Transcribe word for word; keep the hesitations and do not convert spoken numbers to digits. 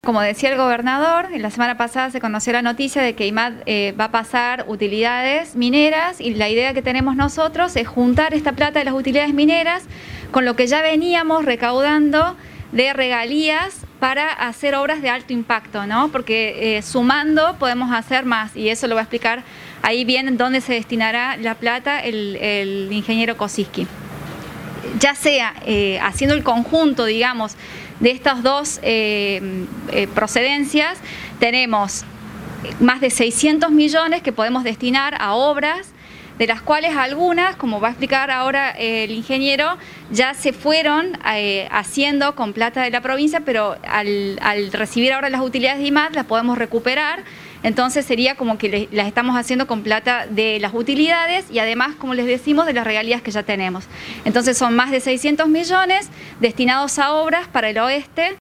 Como decía el gobernador, la semana pasada se conoció la noticia de que I M A D eh, va a pasar utilidades mineras y la idea que tenemos nosotros es juntar esta plata de las utilidades mineras con lo que ya veníamos recaudando de regalías para hacer obras de alto impacto, ¿no? Porque eh, sumando podemos hacer más y eso lo va a explicar ahí bien dónde se destinará la plata el, el ingeniero Kosiski. Ya sea eh, haciendo el conjunto, digamos, de estas dos eh, eh, procedencias, tenemos más de seiscientos millones que podemos destinar a obras, de las cuales algunas, como va a explicar ahora eh, el ingeniero, ya se fueron eh, haciendo con plata de la provincia, pero al, al recibir ahora las utilidades de I M A D las podemos recuperar. Entonces sería como que le, las estamos haciendo con plata de las utilidades y además, como les decimos, de las regalías que ya tenemos. Entonces son más de seiscientos millones destinados a obras para el oeste.